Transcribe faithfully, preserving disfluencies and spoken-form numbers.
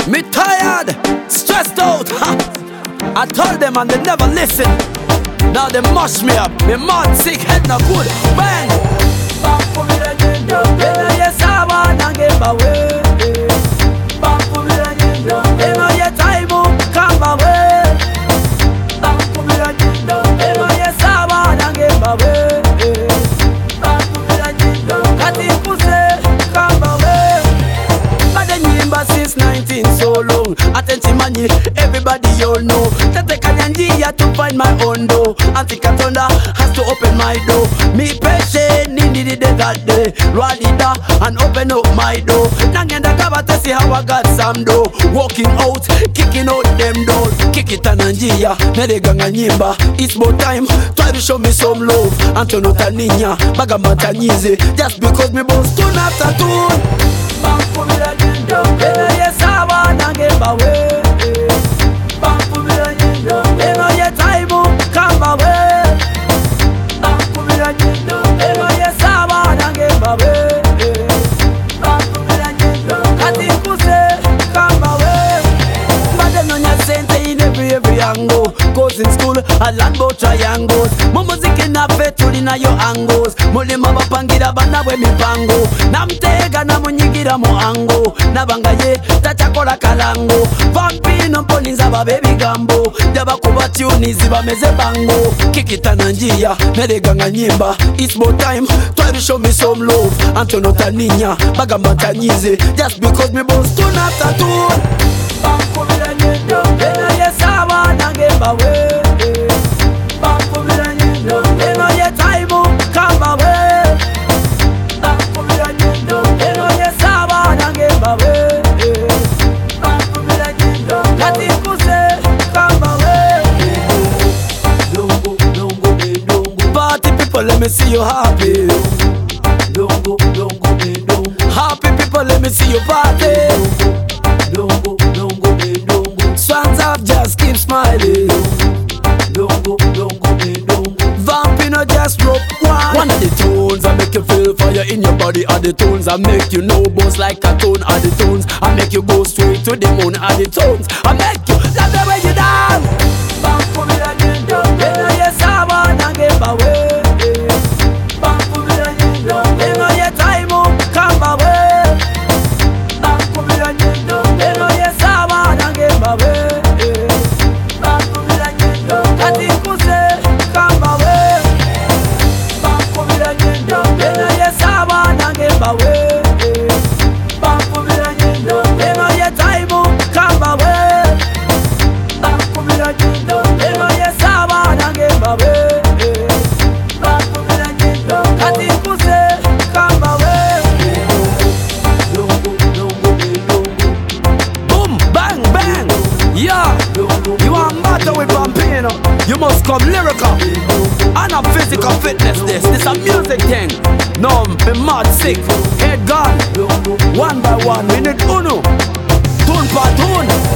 Me tired, stressed out. Ha. I told them and they never listen. Now they mush me up. Me mad, sick, head not good. Bang. Yes, I wanna give away. Yes, I wanna give away. Since nineteen so long, attention money, everybody you know. Tete kanyanjia to find my own door. Auntie Katonda has to open my door. Me patient, nini did that day. Ralida and open up my door. Nangenda kaba to see how I got some door. Walking out, kicking out them doors. Kick it ananjia, nereganga nyimba. It's about time, try to show me some love. Antono taninya, bagamata nyize. Just because me boss tune after tune. Yes, I wanna give away. Yes, I will come away. Yes, I wanna give away. I think you say come away. But then on your center in every every angle. Goes in school, I learn about triangles. Momo zikina fetu lina yo angles. Mulima wapangira bana we mipango. Namtega na munyigira mo ango. Nabanga ye, tachakola kalango. Vampino polinza ba baby gambo. Jaba kuba tuni ziba meze bango. Kikita na njia, nereganga nyimba. It's about time, try to show me some love. Antono taninya, bagamata nyize. Just because me boss tune after tune. Yes, I wanna give away. Yes, I will come away. Yes, I wanna give away. I think you say come away. Party people, let me see you happy. Happy people, let me see you party. Swans up, just keep smiling. Vampino just rope one. One of the tones I make you feel fire in your body. Are the tones I make you know boss like a tone. Are the tones I make you go straight to the moon. Are the tones I make you love the way you dance. Yes, I wanna give away. Yes, I will come away. Yes, I wanna give away. I think you say come away. Yes, I wanna give away. Yes, I will come away. Yes, I wanna give away. I think you say come away. Boom, bang, bang. Yeah, you want matter with Vampino, you must come lyrical and a physical fitness. This, this a music thing. No, me mad sick, head gone. One by one, we need uno. Tune per tune.